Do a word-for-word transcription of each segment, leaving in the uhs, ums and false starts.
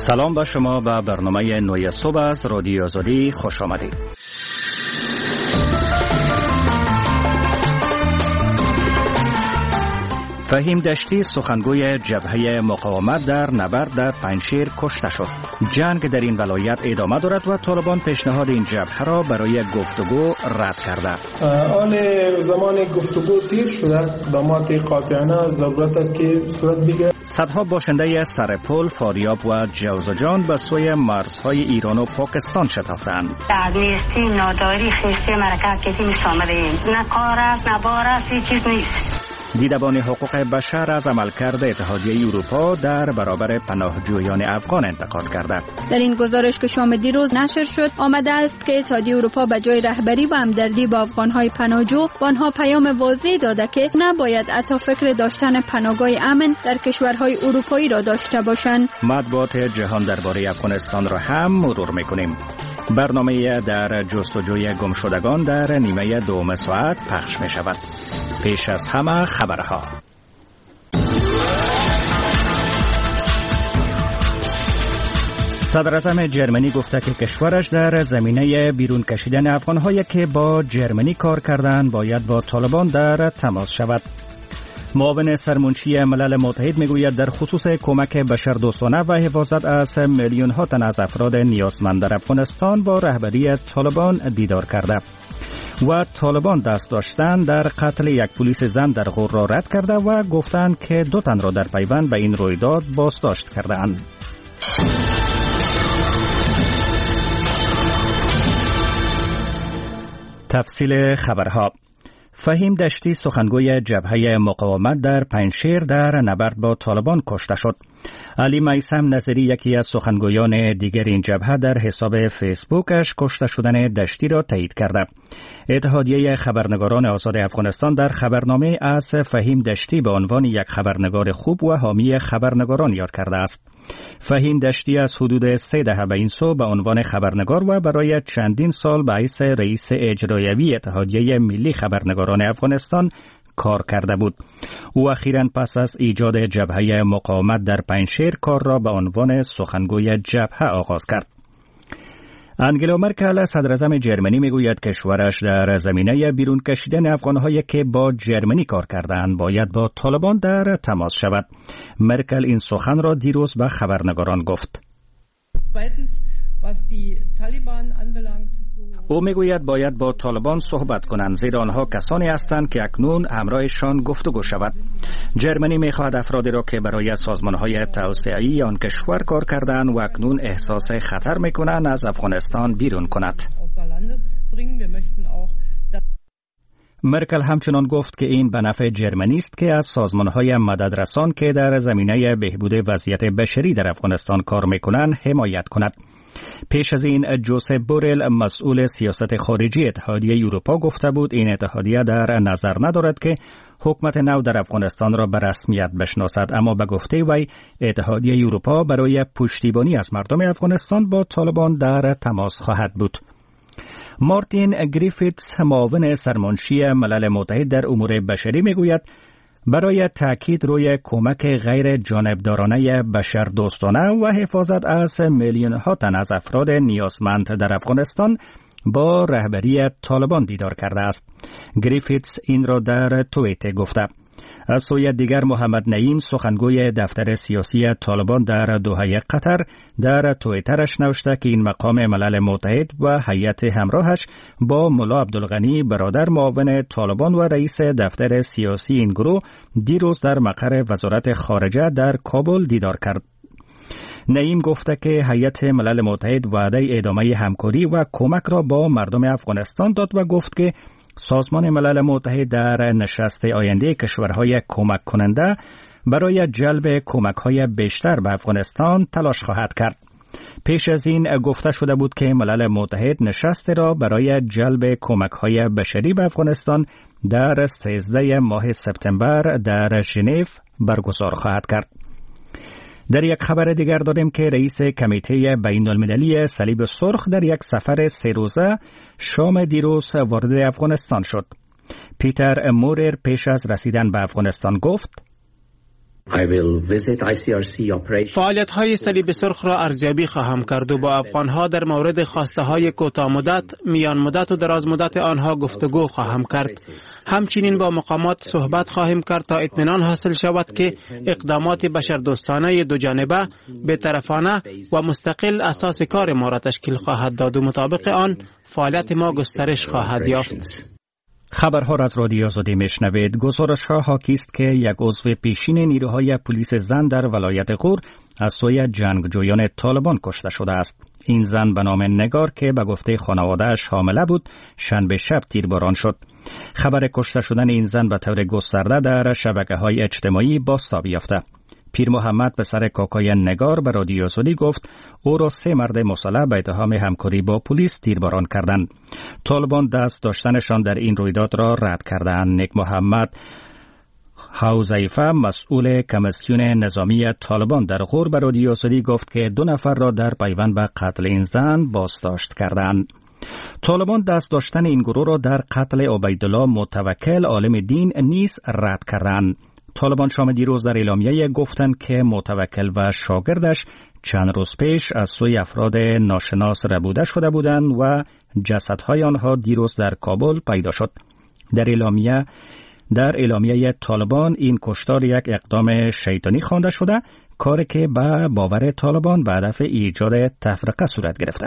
سلام به شما به برنامه نوی صبح از رادیو آزادی خوش آمدید. فهیم دشتی سخنگوی جبهه مقاومت در نبرد در پنجشیر کشته شد. جنگ در این ولایت ادامه دارد و طالبان پیشنهاد این جبهه را برای گفتگو رد کرده. آن زمان گفتگو تیر شده به ما قاطعانه ضرورت است که صورت بگیرد. صدها باشنده سرپل، فاریاب و جوزجان به سوی مرزهای ایران و پاکستان شتافتند. در نیستی ناداری خیستی مرکز کتی می‌آمده ایم. نه کار است نه بار است، هیچ چیز نیست. دیدبان حقوق بشر از عملکرد اتحادیه اروپا در برابر پناهجویان افغان انتقاد کرده. در این گزارش که شام دیروز نشر شد آمده است که اتحادیه اروپا به جای رهبری و همدردی با افغانهای پناهجو به آنها پیام واضح داده که نباید حتی فکر داشتن پناهگاه امن در کشورهای اروپایی را داشته باشند. مطبوعات جهان درباره افغانستان را هم مرور می‌کنیم. برنامه در جستجوی گمشدگان در نیمه دوم ساعت پخش می شود. پیش از همه خبرها. صدر اعظم جرمنی گفته که کشورش در زمینه بیرون کشیدن افغان‌هایی که با جرمنی کار کردند باید با طالبان در تماس شود. معاون سرمنشی ملل متحد میگوید در خصوص کمک بشردوستانه و حفاظت از میلیون ها تن از افراد نیازمند در افغانستان با رهبری طالبان دیدار کرده و طالبان دست داشتن در قتل یک پلیس زن در غور را رد کرده و گفتند که دو تن را در پیوند به این رویداد بازداشت کرده‌اند. تفصیل خبرها. فهیم دشتی سخنگوی جبهه مقاومت در پنجشیر در نبرد با طالبان کشته شد. علی میثم نظری یکی از سخنگویان دیگر این جبهه در حساب فیسبوکش کشته شدن دشتی را تایید کرده. اتحادیه خبرنگاران آزاد افغانستان در خبرنامه از فهیم دشتی به عنوان یک خبرنگار خوب و حامی خبرنگاران یاد کرده است. فهیم دشتی از حدود سه دهه به این سو به عنوان خبرنگار و برای چندین سال به حیث رئیس اجرایی اتحادیه ملی خبرنگاران افغانستان کار کرده بود. او اخیراً پس از ایجاد جبهه مقاومت در پنجشیر کار را به عنوان سخنگوی جبهه آغاز کرد. انگلا مرکل صدر اعظم جرمنی میگوید کشورش در زمینه بیرون کشیدن افغان‌هایی که با جرمنی کار کردند باید با طالبان در تماس شود. مرکل این سخن را دیروز به خبرنگاران گفت. او میگوید باید با طالبان صحبت کنند زیرا آنها کسانی هستند که اکنون همراهشان گفتگو شود. جرمنی میخواهد افرادی را که برای سازمانهای توسعه‌ای آن کشور کار کردند و اکنون احساس خطر میکنند از افغانستان بیرون کند. مرکل همچنان گفت که این به نفع جرمنی است که از سازمانهای مددرسان که در زمینه بهبود وضعیت بشری در افغانستان کار میکنند حمایت کند. پیش از این جوزپ بورل مسئول سیاست خارجی اتحادیه اروپا گفته بود این اتحادیه در نظر ندارد که حکومت نو در افغانستان را به رسمیت بشناسد، اما به گفته وی اتحادیه اروپا برای پشتیبانی از مردم افغانستان با طالبان در تماس خواهد بود. مارتین گریفیتس معاون سرمنشی ملل متحد در امور بشری میگوید برای تاکید روی کمک غیر جانبدارانه بشردوستانه و حفاظت از میلیون ها تن از افراد نیازمند در افغانستان با رهبری طالبان دیدار کرده است. گریفیتس این را در توییتر گفته. از سوی دیگر محمد نعیم سخنگوی دفتر سیاسی طالبان در دوحه قطر در توییترش نوشته که این مقام ملل متحد و هیئت همراهش با ملا عبدالغنی برادر معاون طالبان و رئیس دفتر سیاسی این گروه دیروز در مقر وزارت خارجه در کابل دیدار کرد. نعیم گفته که هیئت ملل متحد وعده ادامه همکاری و کمک را با مردم افغانستان داد و گفت که سازمان ملل متحد در نشست آینده کشورهای کمک کننده برای جلب کمک‌های بیشتر به افغانستان تلاش خواهد کرد. پیش از این گفته شده بود که ملل متحد نشست را برای جلب کمک‌های بشری به افغانستان در سیزده ماه سپتامبر در ژنو برگزار خواهد کرد. در یک خبر دیگر داریم که رئیس کمیته بین المللی صلیب سرخ در یک سفر سه روزه شام دیروز وارد افغانستان شد. پیتر مورر پیش از رسیدن به افغانستان گفت فعالیت های صلیب سرخ را ارزیابی خواهم کرد و با افغانها در مورد خواسته های کوتاه مدت، میان مدت و دراز مدت آنها گفتگو خواهم کرد. همچنین با مقامات صحبت خواهیم کرد تا اطمینان حاصل شود که اقدامات بشردوستانه دو جانبه، بی‌طرفانه و مستقل اساس کار ما را تشکیل خواهد داد و مطابق آن فعالیت ما گسترش خواهد یافت. خبرها را از رادیو آزادی میشنوید. گزارش ها حاکی است که یک عضو پیشین نیروهای پلیس زن در ولایت غور از سوی جنگجویان طالبان کشته شده است. این زن به نام نگار که به گفته خانواده‌اش حامله بود، شنبه شب تیرباران شد. خبر کشته شدن این زن به طور گسترده در شبکه‌های اجتماعی بازتاب یافته. پیر محمد پسر کاکای نگار به رادیو آزادی گفت او را سه مرد مسلح به اتهام همکاری با پلیس تیرباران کردند. طالبان دست داشتنشان در این رویداد را رد کردند. نیک محمد حوزیفه مسئول کمیسیون نظامی طالبان در غور به رادیو آزادی گفت که دو نفر را در پیوند به قتل این زن بازداشت کردند. طالبان دست داشتن این گروه را در قتل عبیدالله متوکل عالم دین نیز رد کردند. طالبان شام دیروز در اعلامیه گفتند که متوکل و شاگردش چند روز پیش از سوی افراد ناشناس ربوده شده بودند و جسدهای آنها دیروز در کابل پیدا شد. در اعلامیه در اعلامیه طالبان این کشتار یک اقدام شیطانی خوانده شده، کاری که به باور طالبان به هدف ایجاد تفرقه صورت گرفته.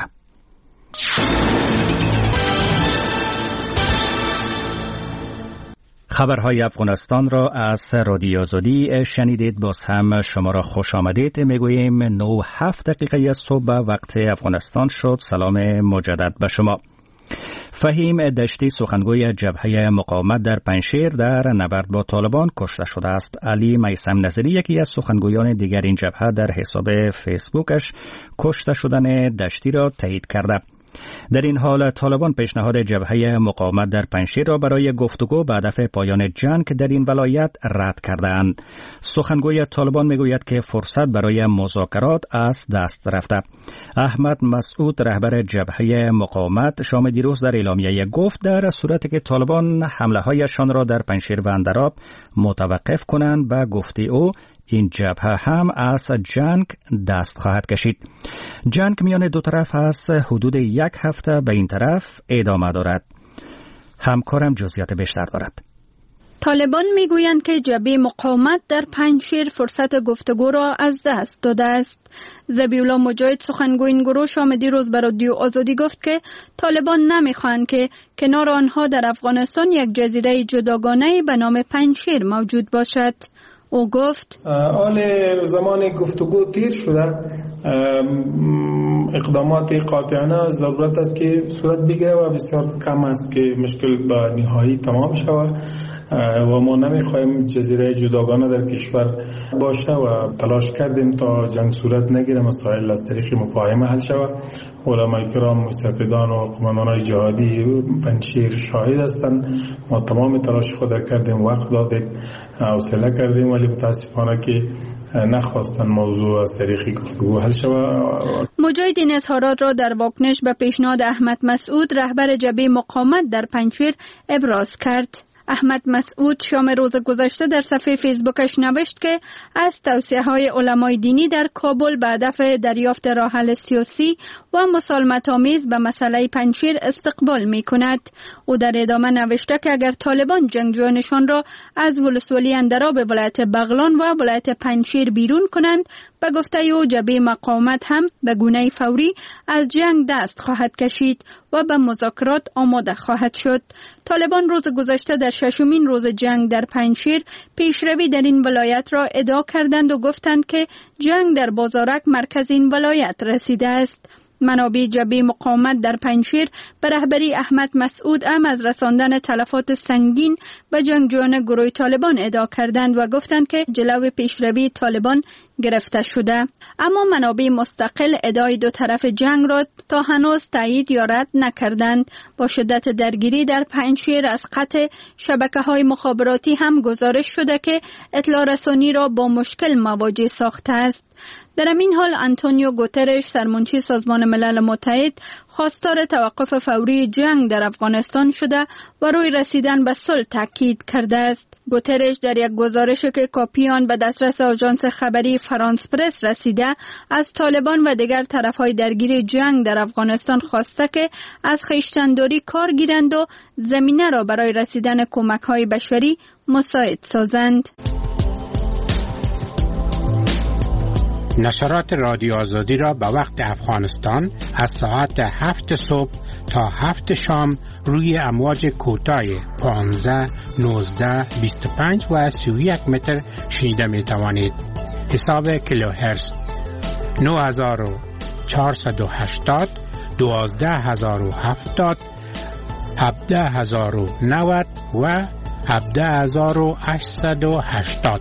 خبرهای افغانستان را از رادیو آزادی شنیدید. باز هم شما را خوش آمدید میگوییم. نه هفت دقیقه صبح وقت افغانستان شد. سلام مجدد به شما. فهیم دشتی سخنگوی جبهه مقاومت در پنجشیر در نبرد با طالبان کشته شده است. علی میثم نظری یکی از سخنگویان دیگر این جبهه در حساب فیسبوکش کشته شدن دشتی را تایید کرده. در این حال طالبان پیشنهاد جبهه مقاومت در پنجشیر را برای گفتگو به هدف پایان جنگ در این ولایت رد کردند. سخنگوی طالبان میگوید که فرصت برای مذاکرات از دست رفته. احمد مسعود رهبر جبهه مقاومت شام دیروز در اعلامیه گفت در صورتی که طالبان حمله هایشان را در پنجشیر و اندراب متوقف کنند، به گفته او این جبهه هم از جنگ دست خواهد کشید. جنگ میان دو طرف از حدود یک هفته به این طرف ادامه دارد. همکارم جزئیات بیشتر دارد. طالبان میگویند که جبهه مقاومت در پنجشیر فرصت گفتگو را از دست داده است. ذبیح‌الله مجاهد سخنگوی این گروه شام دیروز به رادیو آزادی گفت که طالبان نمیخواهند که کنار آنها در افغانستان یک جزیره جداگانه به نام پنجشیر موجود باشد. او گفت حال زمان گفتگو تیر شده، اقدامات قاطعانه ضرورت است که صورت بگیره و بسیار کم است که مشکل به نهایی تمام شود و ما نمیخوایم جزیره جداگانه در کشور باشه و تلاش کردیم تا جنگ صورت نگیره، مسائل از طریق مفاهمه حل شود. علمای کرام، مستفیدان و قماندانان جهادی پنجشیر شاهد هستند. ما تمام تلاش خود کردیم، وقت دادیم، حوصله کردیم، ولی متاسفانه که نخواستن موضوع از طریق گفتگو حل شود. مجاهد این اظهارات را در واکنش به پیشنهاد احمد مسعود رهبر جبهه مقاومت در پنجشیر ابراز کرد. احمد مسعود شام روز گذشته در صفحه فیسبوکش نوشت که از توصیه‌های علمای دینی در کابل به هدف دریافت راه حل سیاسی و مسالمت‌آمیز به مسئله پنجشیر استقبال می‌کند. او در ادامه نوشته که اگر طالبان جنگجویانشان را از ولسوالی اندراب ولایت بغلان و ولایت پنجشیر بیرون کنند، به گفته او جبهه مقاومت هم به گونه فوری از جنگ دست خواهد کشید و به مذاکرات آماده خواهد شد. طالبان روز گذشته در ششمین روز جنگ در پنجشیر پیشروی در این ولایت را ادعا کردند و گفتند که جنگ در بازارک مرکز این ولایت رسیده است. منابع جبهه مقاومت در پنجشیر به رهبری احمد مسعود هم از رساندن تلفات سنگین به جنگجویان گروه طالبان ادعا کردند و گفتند که جلو پیشروی طالبان گرفته شده. اما منابع مستقل ادعای دو طرف جنگ را تا هنوز تایید یا رد نکردند. با شدت درگیری در پنجشیر از قطع شبکه‌های مخابراتی هم گزارش شده که اطلاع رسانی را با مشکل مواجه ساخته است. در این حال آنتونیو گوترش سرمنشی سازمان ملل متحد خواستار توقف فوری جنگ در افغانستان شده و روی رسیدن به صلح تاکید کرده است. گوترش در یک گزارش که کاپی آن به دسترس آژانس خبری فرانس پرس رسیده از طالبان و دیگر طرفهای درگیر جنگ در افغانستان خواسته که از خویشتن‌داری کار گیرند و زمینه را برای رسیدن کمک‌های بشری مساعد سازند. نشرات رادیو آزادی را به وقت افغانستان از ساعت هفت صبح تا هفت شام روی امواج کوتاه پانزده، نوزده، بیست و پنج و سی و یک متر شنیده می توانید. حساب کیلوهرتز نه هزار و چهارصد و هشتاد، دوازده هزار و هفتاد، هفده هزار و نود و هفده هزار و هشتصد و هشتاد.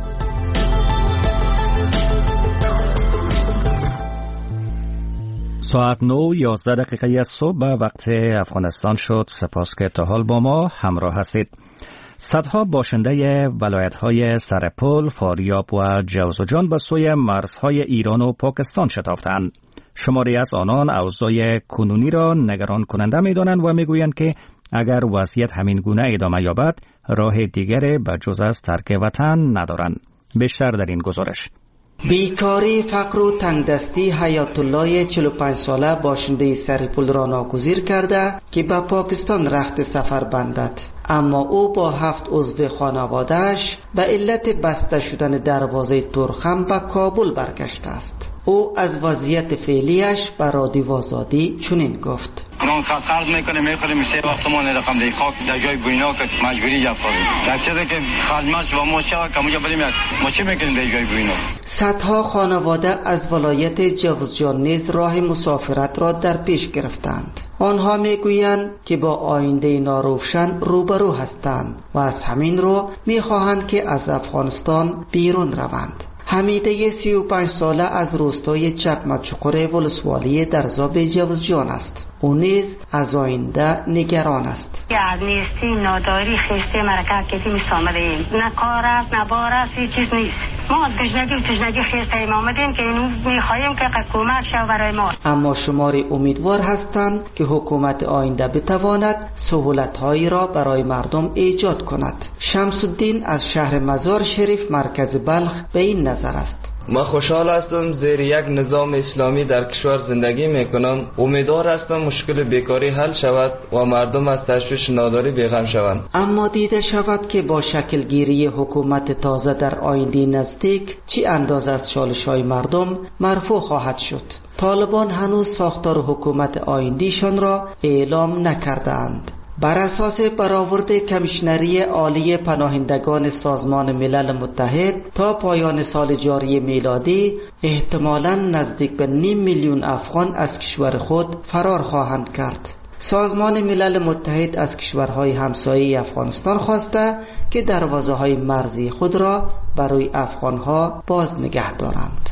ساعت نه یازده دقیقه صبح به وقت افغانستان شد. سپاس که تا حال با ما همراه هستید. صدها باشنده ولایت‌های سرپل، فاریاب و جوزجان به سوی مرزهای ایران و پاکستان شتافتند. شماری از آنان اوضاع کنونی را نگران کننده می‌دانند و می‌گویند که اگر وضعیت همین گونه ادامه یابد راه دیگری به جز از ترک وطن ندارند. بیشتر در این گزارش. بیکاری، فقر و تنگدستی حیات الله چهل و پنج ساله باشنده سرپل را ناگزیر کرده که به پاکستان رخت سفر بندد، اما او با هفت عضو خانواده‌اش به علت بسته شدن دروازه ترخم به کابل برگشته است. او از وضعیت فعلیش به رادیو آزادی چنین گفت: ما قرض میکنیم میخوریم سه وقت ما نرقم دی خاک در جای بوینا که مجبوری جا کنیم. در چیزی که خدمت و ما چه که موجا بریم ما چه میکنیم در جای بوینا. صدها خانواده از ولایت جوزجان نیز راه مسافرت را در پیش گرفتند. آنها میگویند که با آینده ناروشن روبرو هستند و از همین رو میخواهند که از افغانستان بیرون روند. حمیده سی و پنج ساله از روستای چکمه‌چوقر ولسوالی در زاب جوزجان است. او نیز از آینده نگران است. از نیستی، ناداری، خسته مرکه کتی میست آمدیم. نه کار است، نه بار است، هیچ چیز نیست. ما از گشنگی و تشنگی خسته ایم آمدیم که اینو میخواهیم که کمک شود برای ما. اما شماری امیدوار هستند که حکومت آینده بتواند سهولت‌هایی را برای مردم ایجاد کند. شمس الدین از شهر مزار شریف مرکز بلخ به این نظر است: ما خوشحال هستم زیر یک نظام اسلامی در کشور زندگی میکنم. امیدوار هستم مشکل بیکاری حل شود و مردم از تشویش ناداری بیغم شوند. اما دیده شود که با شکلگیری حکومت تازه در آینده نزدیک چی اندازه از چالش‌های مردم مرفوع خواهد شد. طالبان هنوز ساختار حکومت آینده‌شان را اعلام نکردند. بر اساس برآورد کمیشنری عالی پناهندگان سازمان ملل متحد تا پایان سال جاری میلادی احتمالاً نزدیک به نیم میلیون افغان از کشور خود فرار خواهند کرد. سازمان ملل متحد از کشورهای همسایه افغانستان خواسته که دروازه‌های مرزی خود را برای افغانها باز نگه دارند.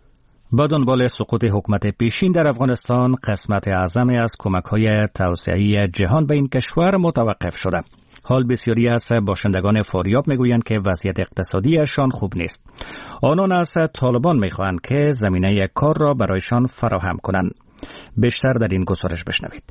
با دنبال سقوط حکومت پیشین در افغانستان، قسمت اعظمی از کمک‌های توسعه‌ای جهان به این کشور متوقف شده. حال بسیاری از باشندگان فاریاب میگویند که وضعیت اقتصادیشان خوب نیست. آنان از طالبان میخواهند که زمینه کار را برایشان فراهم کنند. بیشتر در این گزارش بشنوید.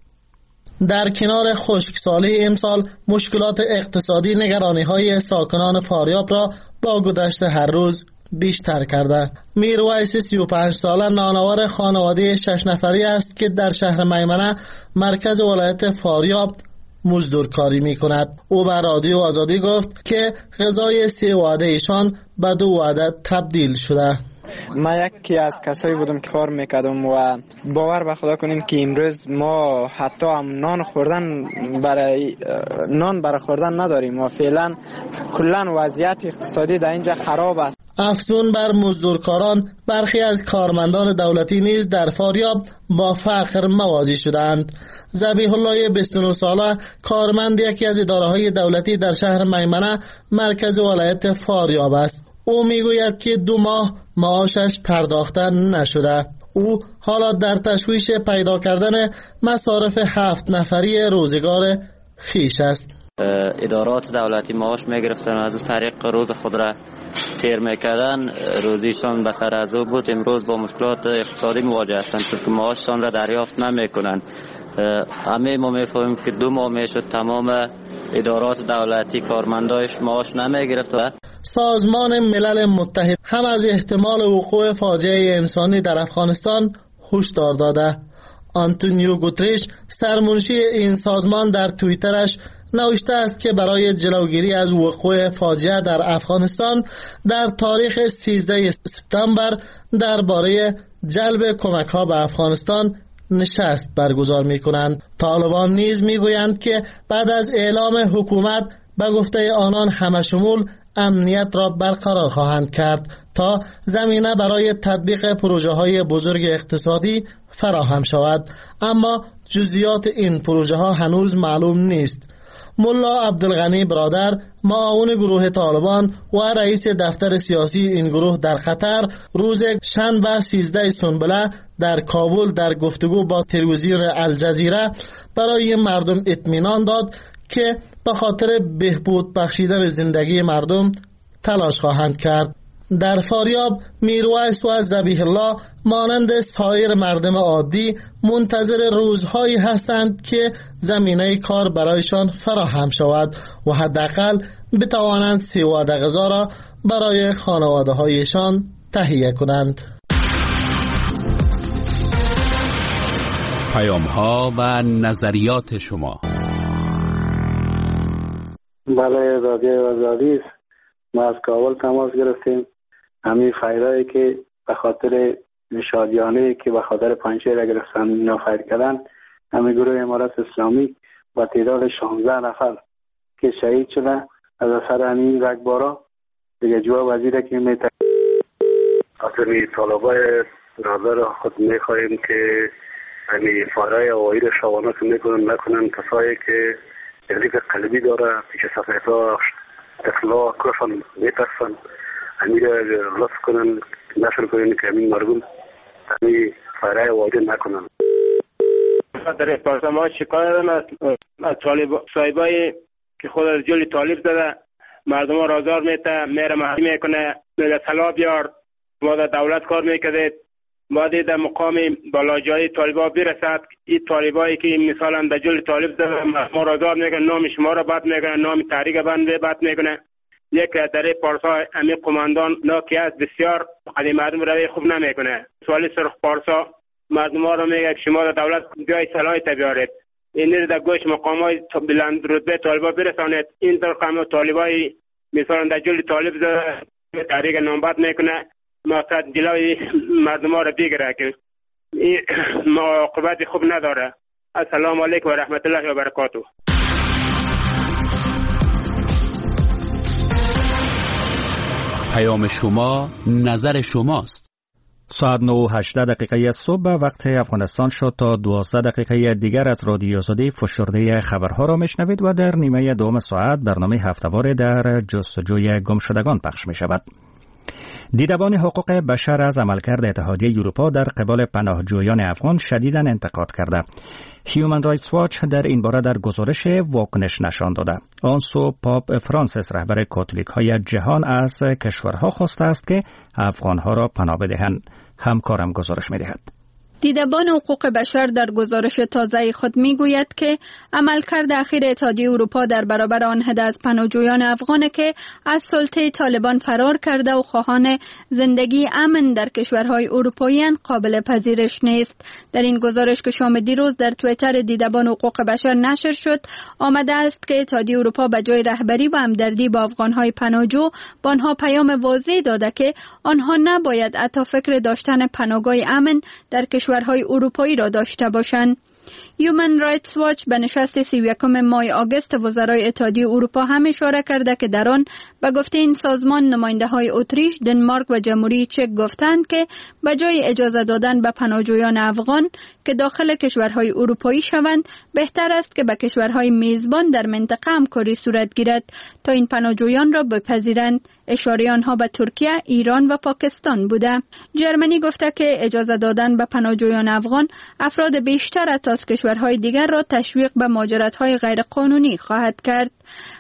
در کنار خشکسالی امسال، مشکلات اقتصادی نگرانی‌های ساکنان فاریاب را با گذشت هر روز بیشتر کرده. میرویس سی و پنج ساله نانوار خانواده شش نفری است که در شهر میمنه مرکز ولایت فاریاب مزدورکاری می کند. او به رادیو آزادی گفت که غذای سه وعده ایشان به دو وعده تبدیل شده. من یکی از کسایی بودم که کار میکردم و باور به خدا کنین که امروز ما حتی هم نان خوردن برای نان برای خوردن نداریم و فعلا کلا وضعیت اقتصادی در اینجا خراب است. افزون بر مزدورکاران، برخی از کارمندان دولتی نیز در فاریاب با فقر مواجه شدند. ذبیح الله بیست و نه ساله کارمند یکی از اداره‌های دولتی در شهر میمنه مرکز ولایت فاریاب است. او میگوید که دو ماه معاشش پرداخته نشده. او حالا در تشویش پیدا کردن مصارف هفت نفری روزگار خیش است. ادارات دولتی معاش میگرفتن از طریق روز خود را تیر میکردن روزیشان به سر از او بود. امروز با مشکلات اقتصادی مواجه هستند چون معاششان را دریافت نمیکنند. همه ما میفهمیم که دو ماه میشد تمام ادارات دولتی کارمندایش معاش نمیگرفت. سازمان ملل متحد هم از احتمال وقوع فاجعه انسانی در افغانستان هشدار داده. آنتونیو گوتریش سرمنشی این سازمان در توییترش نوشته است که برای جلوگیری از وقوع فاجعه در افغانستان در تاریخ سیزده سپتامبر درباره جلب کمک ها به افغانستان نشست برگزار می کنند. طالبان نیز می گویند که بعد از اعلام حکومت به گفته آنان همه شمول امنیت را برقرار خواهند کرد تا زمینه برای تطبیق پروژه های بزرگ اقتصادی فراهم شود، اما جزئیات این پروژه ها هنوز معلوم نیست. ملا عبدالغنی برادر، معاون گروه طالبان و رئیس دفتر سیاسی این گروه در قطر، روز شنبه سیزده سنبله در کابل در گفتگو با تلویزیون الجزیره برای مردم اطمینان داد که به خاطر بهبود بخشیدن زندگی مردم تلاش خواهند کرد. در فاریاب میرویس و ذبیح الله مانند سایر مردم عادی منتظر روزهایی هستند که زمینه کار برایشان فراهم شود و حداقل بتوانند سواد غذا را برای خانواده هایشان تهیه کنند. پیام ها و نظریات شما. بله رادیو آزادی، ما از کابل تماس گرفتیم. همین فایرایی که به خاطر شادیانه که به خاطر پنجشیر گرفتن اینا فایر کردن، همین گروه امارات اسلامی با تعداد شانزده نفر که شهید شده از اثر همین رگبارا دیگه جواب وزیر که میت اصلی طالبای نظر خود میخواهیم که همین فایرای هوایی را شبانه که میکنن نکنن کسایی که تکلیف قلبی داره پیش صفحه اطلاع کفن میترسن همین را رفت کنن نشر کنن که همین مردم همین فایرای هوایی نکنن. در پارسا ما شکایت از طالب صاحبای که خود از جلی طالب زده مردم ها رازار میته میره محلی میکنه میگه سلا بیار ما در دولت کار میکردید ما در مقام بالاجایی طالبا برسد این طالبایی که مثلا در جلی طالب زده ما رازار میکنه نام شما را بد میکنه نام تحریک بنده بد میکنه. یک در پارسا امی قماندان ناکی است بسیار قدیم مردم روی خوب نمیکنه. سوالی سرخ پارسا مردم ها را میگه که شما در دولت بیای صلاحی بیارید این در گوش مقامای بلند رتبه طالبا برسانید. این طور قام طالبای مثلا در جلی طالب زده تحریک نامبد میکنه مقصد جلوی مردم ها را بگیره که این عاقبت خوب نداره. السلام علیکم و رحمت الله و برکاته. پیام شما نظر شماست. ساعت نه و هجده دقیقه صبح وقت افغانستان شد. تا دوازده دقیقه دیگر از رادیو آزادی فشرده خبرها را میشنوید و در نیمه دوم ساعت برنامه هفته‌وار در جستجوی گمشدگان پخش می شود. دیدبان حقوق بشر از عملکرد اتحادیه اروپا در قبال پناهجویان افغان شدیداً انتقاد کرده. هیومن رایتس واچ در این باره در گزارش واکنش نشان داده. آن سو پاپ فرانسیس رهبر کاتولیک های جهان از کشورها خواسته است که افغانها را پناه بدهند. همکارم گزارش می‌دهد. دیدبان حقوق بشر در گزارش تازه خود میگوید که عملکرد اخیر اتحادیه اروپا در برابر آن عده از پناهجویان افغان که از سلطه طالبان فرار کرده و خواهان زندگی امن در کشورهای اروپایی قابل پذیرش نیست. در این گزارش که شام دیروز در توییتر دیدبان حقوق بشر نشر شد آمده است که اتحادیه اروپا به جای رهبری و همدردی با افغانهای پناهجو با آنها پیام واضح داده که آنها نباید حتی فکر داشتن پناهگاه امن در کشورهای اروپایی را داشته باشند. هیومن رایتس واچ به نشست سی و یکم ماه آگوست وزرای اتحادیه اروپا هم اشاره کرده که در آن به گفته این سازمان نماینده های اتریش، دنمارک و جمهوری چک گفتند که به جای اجازه دادن به پناهجویان افغان که داخل کشورهای اروپایی شوند بهتر است که به کشورهای میزبان در منطقه همکاری صورت گیرد تا این پناهجویان را بپذیرند. اشاره آنها به ترکیه، ایران و پاکستان بوده. جرمنی گفته که اجازه دادن به پناهجویان افغان افراد بیشتر از کشورهای دیگر را تشویق به مهاجرت‌های غیرقانونی خواهد کرد.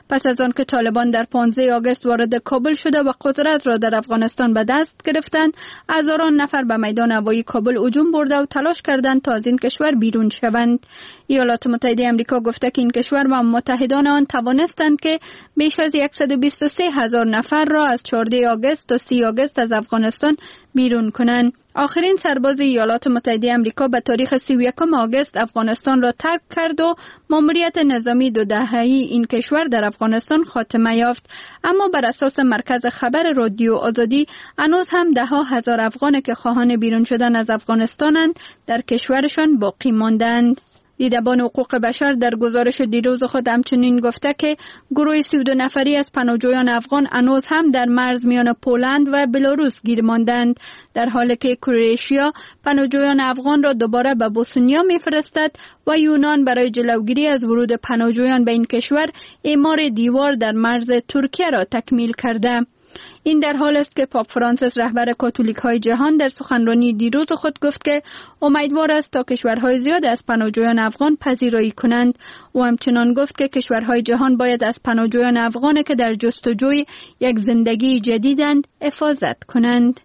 پس از آن که طالبان در پانزده آگوست وارد کابل شده و قدرت را در افغانستان به دست گرفتند، هزاران نفر به میدان هوایی کابل هجوم برده و تلاش کردند تا از این کشور بیرون شوند. ایالات متحده آمریکا گفته که این کشور و متحدان آن توانستند که بیش از صد و بیست و سه هزار نفر را از چهاردهم آگوست تا سی آگوست از افغانستان بیرون کنند. آخرین سرباز ایالات متحده آمریکا به تاریخ سی و یکم آگوست افغانستان را ترک کرد و ماموریت نظامی دو دهه‌ای این کشور در افغانستان خاتمه یافت. اما بر اساس مرکز خبر رادیو آزادی هنوز هم ده ها هزار افغان که خواهان بیرون شدن از افغانستانند در کشورشان باقی ماندند. دیدبان حقوق بشر در گزارش دیروز خود همچنین گفته که گروه سی و دو نفری از پناهجویان افغان هنوز هم در مرز میان پولند و بلاروس گیر ماندند، در حالی که کرواتیا پناهجویان افغان را دوباره به بوسنیا میفرستد و یونان برای جلوگیری از ورود پناهجویان به این کشور اعمار دیوار در مرز ترکیه را تکمیل کرده. این در حال است که پاپ فرانسیس رهبر کاتولیک های جهان در سخنرانی دیروز خود گفت که امیدوار است تا کشورهای زیاد از پناهجویان افغان پذیرایی کنند. او همچنان گفت که کشورهای جهان باید از پناهجویان افغان که در جستجوی یک زندگی جدیدند حفاظت کنند.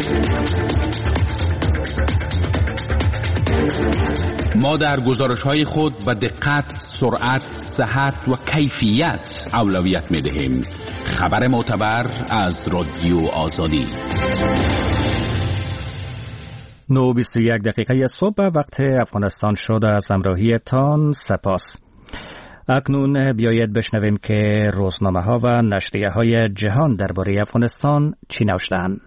ما در گزارش‌های خود به دقت، سرعت، صحت و کیفیت اولویت می‌دهیم. خبر معتبر از رادیو آزادی. نه و بیست و یک دقیقه صبح وقت افغانستان شد. از همراهی تان سپاس. اکنون بیایید بشنویم که روزنامه‌ها و نشریه‌های جهان درباره افغانستان چی نوشته‌اند.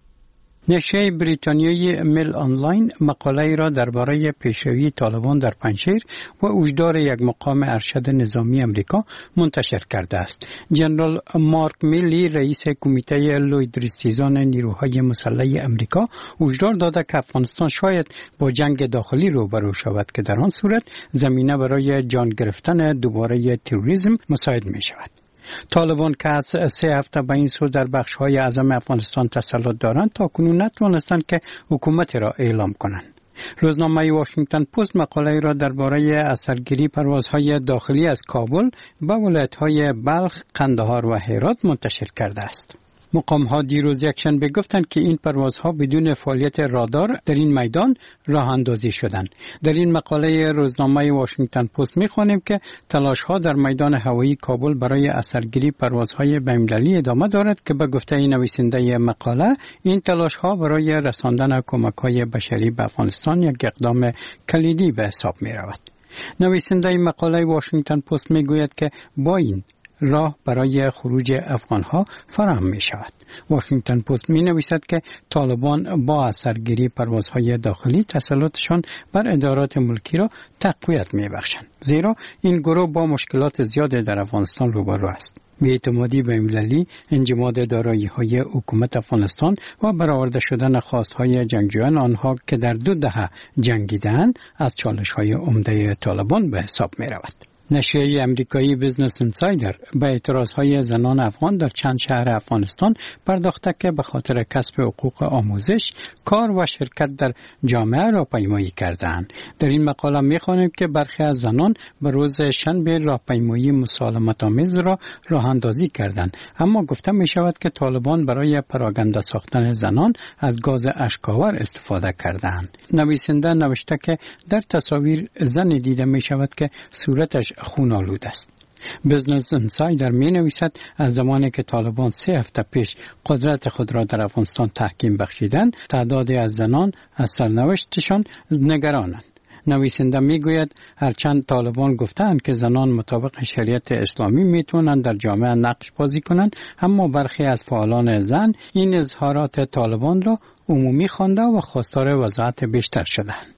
نشریه بریتانیایی میل آنلاین مقاله را درباره پیشروی طالبان در پنجشیر و وجدار یک مقام ارشد نظامی امریکا منتشر کرده است. جنرال مارک میلی رئیس کمیته لوید ریستیزان نیروهای مسلح امریکا وجدار داده که افغانستان شاید با جنگ داخلی روبرو شود که در آن صورت زمینه برای جان گرفتن دوباره تروریسم مساعد می شود. طالبان که از سه هفته به این سو در بخش‌های اعظم افغانستان تسلط دارند تا کنون نتوانستند که حکومت را اعلام کنند. روزنامه واشنگتن پست مقاله را درباره اثرگیری پروازهای داخلی از کابل به ولایت‌های بلخ، قندهار و هرات منتشر کرده است. مقام‌ها دیروز یکشنبه گفتند که این پروازها بدون فعالیت رادار در این میدان راه اندازی شدند. در این مقاله روزنامه واشنگتن پست می‌خوانیم که تلاش‌ها در میدان هوایی کابل برای اثرگیری پروازهای بین‌المللی ادامه دارد که به گفته نویسنده مقاله این تلاش‌ها برای رساندن کمک‌های بشری به افغانستان یک اقدام کلیدی به حساب می‌رود. نویسنده مقاله واشنگتن پست می‌گوید که با این راه برای خروج افغانها فراهم می شود. واشنگتن پست می نویسد که طالبان با اثرگیری پروازهای داخلی تسلطشان بر ادارات ملکی را تقویت می بخشند، زیرا این گروه با مشکلات زیاد در افغانستان روبرو است. بی‌اعتمادی بین‌المللی، انجماد دارایی‌های حکومت افغانستان و برآورده شدن خواست‌های جنگجویان آنها که در دو دهه جنگیدند از چالش‌های عمده طالبان به حساب می رود. نشریه امریکایی بیزنس اینسایدر به اعتراضهای زنان افغان در چند شهر افغانستان پرداخته که به خاطر کسب حقوق آموزش، کار و شرکت در جامعه راهپیمایی کردند. در این مقاله می‌خوانیم که برخی از زنان به روز شنبه راهپیمایی مسالمت‌آمیز را راه اندازی کردند، اما گفته می‌شود که طالبان برای پراگنده ساختن زنان از گاز اشک‌آور استفاده کردند. نویسنده نوشته که در تصاویر زن دیده می‌شود که صورتش خون‌آلود است. بیزنس اینسایدر می نویسد از زمانی که طالبان سه هفته پیش قدرت خود را در افغانستان تحکیم بخشیدند، تعدادی از زنان از سرنوشتشان نگرانند. نویسنده می گوید هرچند طالبان گفتند که زنان مطابق شریعت اسلامی می توانند در جامعه نقش بازی کنند، اما برخی از فعالان زن این اظهارات طالبان را عمومی خوانده و خواستار وضاحت بیشتر شدند.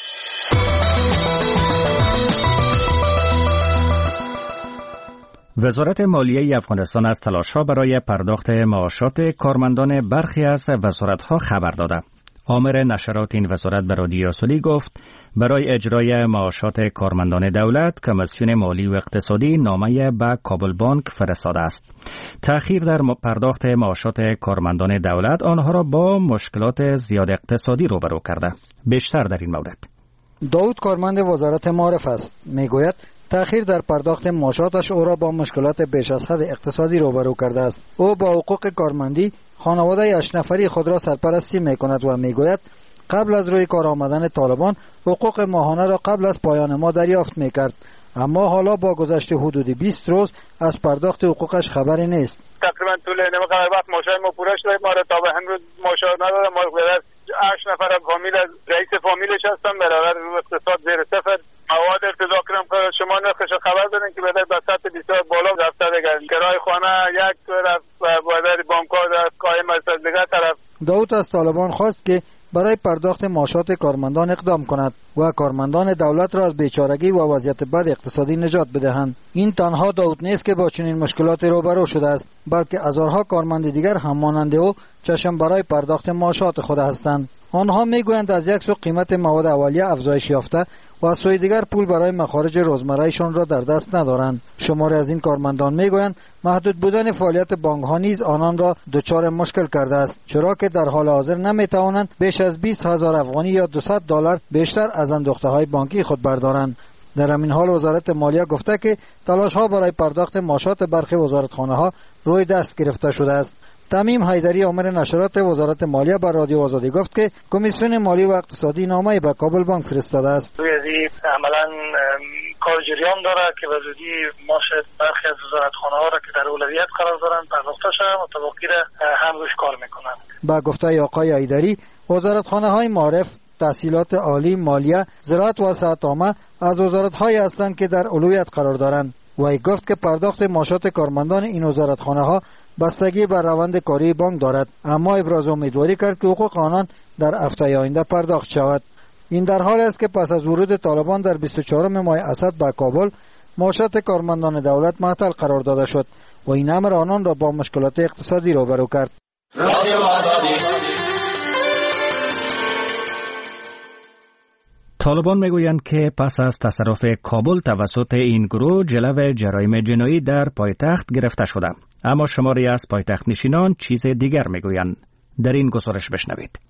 وزارت مالیه افغانستان از تلاش‌ها برای پرداخت معاشات کارمندان برخی از وزارت‌ها خبر داده. آمر نشرات این وزارت به رادیو آزادی گفت برای اجرای معاشات کارمندان دولت کمیسیون مالی و اقتصادی نامه به کابل بانک فرستاده است. تأخیر در پرداخت معاشات کارمندان دولت آنها را با مشکلات زیاد اقتصادی روبرو کرده. بیشتر در این مورد داود کارمند وزارت معارف است. میگوید تأخیر در پرداخت معاشاتش او را با مشکلات بیش از حد اقتصادی روبرو کرده است. او با حقوق کارمندی خانواده هشت نفری خود را سرپرستی میکند و میگوید قبل از روی کار آمدن طالبان حقوق ماهانه را قبل از پایان ماه دریافت میکرد، اما حالا با گذشت حدود بیست روز از پرداخت حقوقش خبری نیست. تقریبا طول نمی‌کنه وقت ماشای ما پوره شده، ما را تا به امروز ماشا ندادم. ما برای هشت نفر فامیل از رئیس فامیلش هستم، برابر اقتصاد زیر صفر. مواد ارتضا کردم که شما نرخش خبر دادین که بده به سطح بسیار بالا رفته دیگه. کرای خانه یک طرف و بازار بانک‌ها در قایم است از دیگر طرف. داود از طالبان خواست که برای پرداخت معاشات کارمندان اقدام کند و کارمندان دولت را از بیچارگی و وضعیت بد اقتصادی نجات بدهند. این تنها داود نیست که با چنین مشکلات روبرو شده است، بلکه هزارها کارمند دیگر هم مانند او چشم برای پرداخت معاشات خود هستند. آنها میگویند از یک سو قیمت مواد اولیه افزایش یافته و از سوی دیگر پول برای مخارج روزمرهشان را در دست ندارند. شماری از این کارمندان میگویند محدود بودن فعالیت بانک‌ها نیز آنان را دچار مشکل کرده است، چرا که در حال حاضر نمیتوانند بیش از بیست هزار افغانی یا دویست دلار بیشتر از اندوخته‌های بانکی خود بردارند. در همین حال وزارت مالیه گفته که تلاش‌ها برای پرداخت معاشات برخی وزارتخانه‌ها روی دست گرفته شده است. تمیم حیدری آمر نشرات وزارت مالیه بر رادیو آزادی گفت که کمیسیون مالی و اقتصادی نامه به کابل بانک فرستاده است. روی از این عملا کار جریان داره که به زودی معاش برخی از وزارتخانه‌ها را که در اولویت قرار دارند پرداخته شود و تا باقی را هم روش کار میکنند. با گفته آقای حیدری وزارتخانه‌های معارف، تحصیلات عالی، مالیه، زراعت و صحت عامه از وزارت‌هایی هستند که در اولویت قرار دارند. و گفت که پرداخت معاشات کارمندان این وزارتخانه‌ها بستگی بر روند کاری بانک دارد، اما ابراز امیدواری کرد که حقوق آنان در هفته آینده پرداخت شود. این در حال است که پس از ورود طالبان در بیست و چهارم ماه اسد به کابل معاشات کارمندان دولت معطل قرار داده شد و این امر آنان را با مشکلات اقتصادی روبرو کرد. طالبان میگویند که پس از تصرف کابل توسط این گروه جلو جرایم جنایی در پایتخت گرفته شده، اما شماری از پایتخت نشینان چیز دیگر میگویند. در این گزارش بشنوید.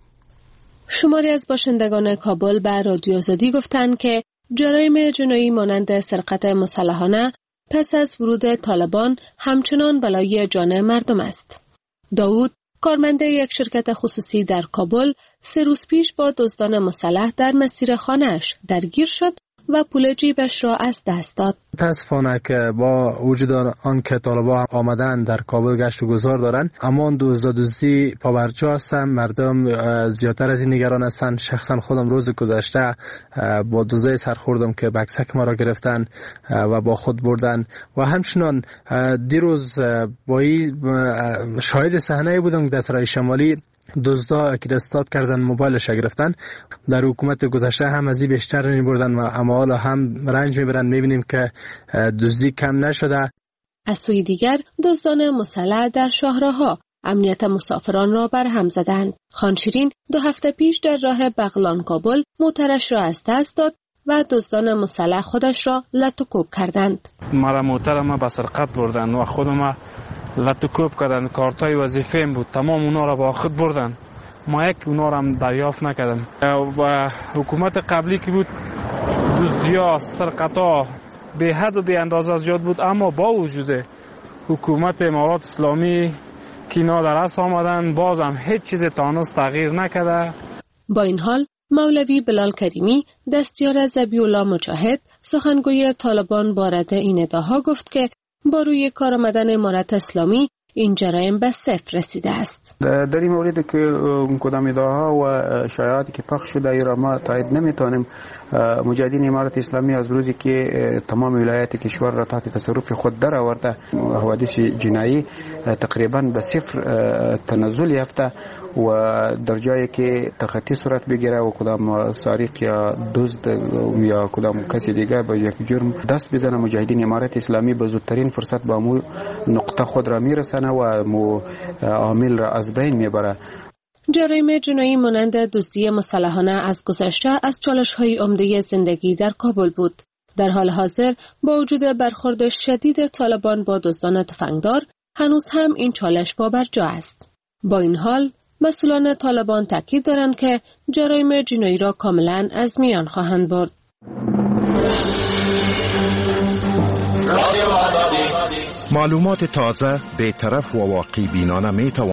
شماری از باشندگان کابل به رادیو آزادی گفتند که جرایم جنایی مانند سرقت مسلحانه پس از ورود طالبان همچنان بلای جان مردم است. داود، کارمند یک شرکت خصوصی در کابل، سه روز پیش با دزدان مسلح در مسیر خانه‌اش درگیر شد و پول جیبش را از دست داد. متاسفانه که با وجود آن که طالبان آمدن در کابل گشت و گذار دارند، اما دزدی پاورجا هستند. مردم زیادتر از این نگران هستند. شخصا خودم روز گذشته با دزدی سرخوردم که بکسک ما را گرفتن و با خود بردن و همچنان دیروز با شاهد صحنه بودم که در سرای شمالی دزدا که دستات کردن موبایلش گرفتن. در حکومت گذشته هم از این بیشتر می‌بردن و اما حالا هم رنج می‌برن. می‌بینیم که دزدی کم نشده. از سوی دیگر دزدان مسلح در شاهراه‌ها امنیت مسافران را برهم زدند. خانشیرین دو هفته پیش در راه بغلان کابل موترش را از دست داد و دزدان مسلح خودش را لط و کوب کردند. مرا موترم به سرقت بردن و خودم لط و کوب کردن. کارتای وظیفه‌ام بود، تمام اونا را با خود بردن. ما یک اونا را هم دریافت نکردم. و حکومت قبلی که بود دزدی‌ها، سرقت‌ها به حد و به اندازه زیاد بود، اما با وجود حکومت امارات اسلامی که اینا در اصل آمدن باز هم هیچ چیز تانست تغییر نکرده. با این حال مولوی بلال کریمی، دستیار ذبیح الله مجاهد، سخنگوی طالبان بارد این ادعاها گفت که با روی کار آمدن امارت اسلامی این جرایم به صفر رسیده است. در این مورد که کدام ادعاها و شایعاتی که پخش شده ای را ما تایید نمیتونیم. مجاهدین امارت اسلامی از روزی که تمام ولایات کشور را تحت تصرف خود در آورده، حوادث جنایی تقریبا به صفر تنزل یافته و در جایی که تخطی صورت بگیره و کدام سارق یا دزد یا کدام کسی دیگه با یک جرم دست بزنه، مجاهدین امارت اسلامی به زودترین فرصت با مو نقطه خود را میرسنه و مو عامل را از بین میبره. جرایم جنایی مانند دزدی مسلحانه از گذشته از چالش‌های عمده زندگی در کابل بود. در حال حاضر با وجود برخورد شدید طالبان با دزدان تفنگدار، هنوز هم این چالش پابرجا است. با این حال مسئولان طالبان تاکید دارند که جرایم جنایی را کاملا از میان خواهند برد. معلومات تازه، بی‌طرف و واقع بینانه می